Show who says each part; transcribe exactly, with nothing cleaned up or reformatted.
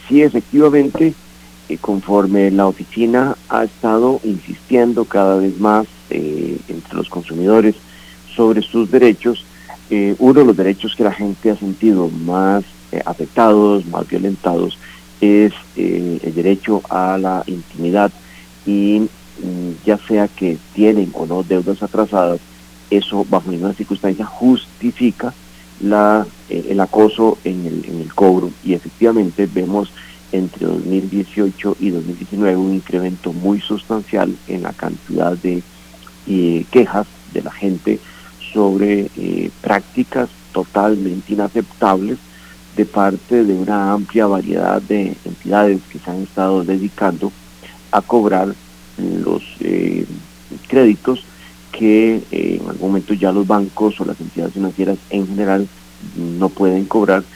Speaker 1: sí, efectivamente, eh, conforme la oficina ha estado insistiendo cada vez más eh, entre los consumidores sobre sus derechos, eh, uno de los derechos que la gente ha sentido más eh, afectados, más violentados, es eh, el derecho a la intimidad, y mm, ya sea que tienen o no deudas atrasadas, eso bajo ninguna circunstancia justifica la, eh, el acoso en el, en el cobro. Y efectivamente vemos entre dos mil dieciocho y dos mil diecinueve un incremento muy sustancial en la cantidad de eh, quejas de la gente sobre eh, prácticas totalmente inaceptables de parte de una amplia variedad de entidades que se han estado dedicando a cobrar los eh, créditos que eh, en algún momento ya los bancos o las entidades financieras en general no pueden cobrar,